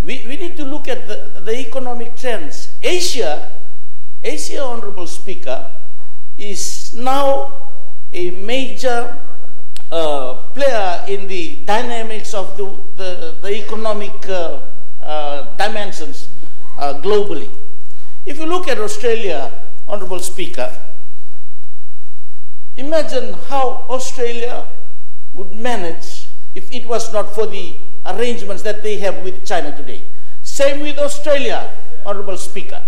we need to look at the economic trends. Asia, Honorable Speaker, is now a major player in the dynamics of the economic dimensions globally. If you look at Australia, Honorable Speaker, imagine how Australia would manage if it was not for the arrangements that they have with China today. Same with Australia, Honorable Speaker.